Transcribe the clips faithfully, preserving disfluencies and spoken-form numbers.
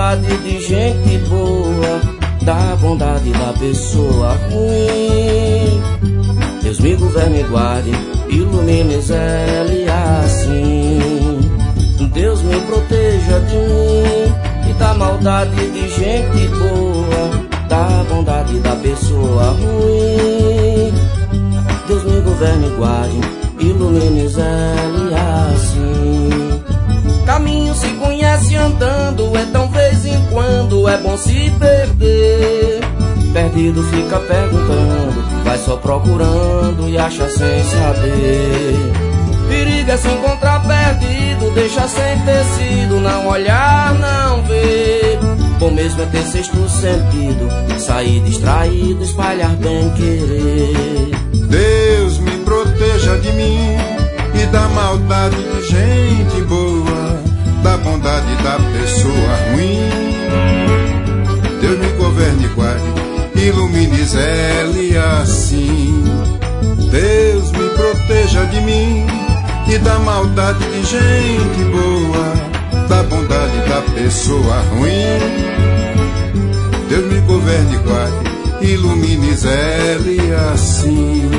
maldade de gente boa, da bondade da pessoa ruim. Deus me governe e guarde, ilumine Zé e assim. Deus me proteja de mim e da maldade de gente boa, da bondade da pessoa ruim. Deus me governe e guarde, ilumine Zé e assim. Caminho se conhece andando, então vez em quando é bom se perder. Perdido fica perguntando, vai só procurando e acha sem saber. Perigo é se encontrar perdido, deixa sem tecido, não olhar, não ver. Bom mesmo é ter sexto sentido, sair distraído, espalhar bem querer. Deus me proteja de mim e da maldade de gente boa, da bondade da pessoa ruim. Deus me governe e guarde, ilumine Zé e assim. Deus me proteja de mim e da maldade de gente boa, da bondade da pessoa ruim. Deus me governe e guarde, ilumine Zé e assim.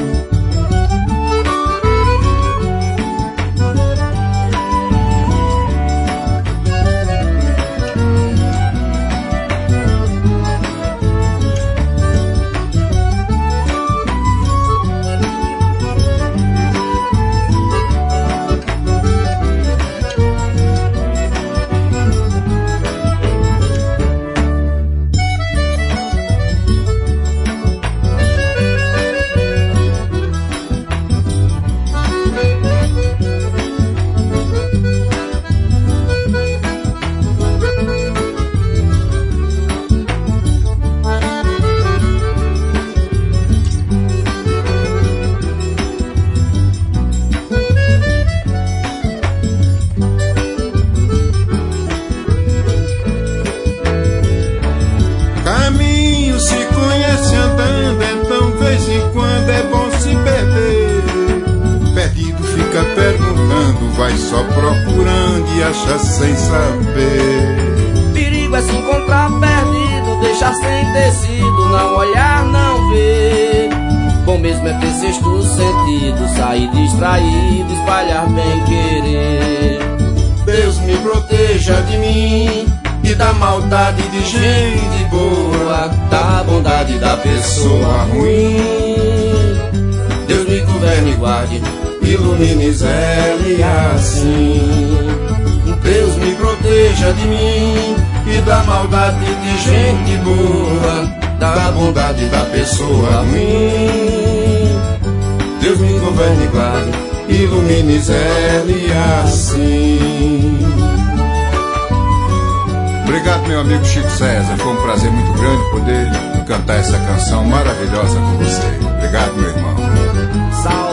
Vai só procurando e acha sem saber. Perigo é se encontrar perdido, deixar sem tecido, não olhar, não ver. Bom mesmo é ter sexto sentido, sair distraído, espalhar bem querer. Deus me proteja de mim e da maldade de gente boa, da bondade da pessoa ruim. Deus me governe e guarde, ilumine Zé e assim. Deus me proteja de mim e da maldade de gente boa, da bondade da pessoa ruim. Deus me governe e guarde, ilumine Zé e assim. Obrigado, meu amigo Chico César. Foi um prazer muito grande poder cantar essa canção maravilhosa com você. Obrigado, meu irmão. Salve.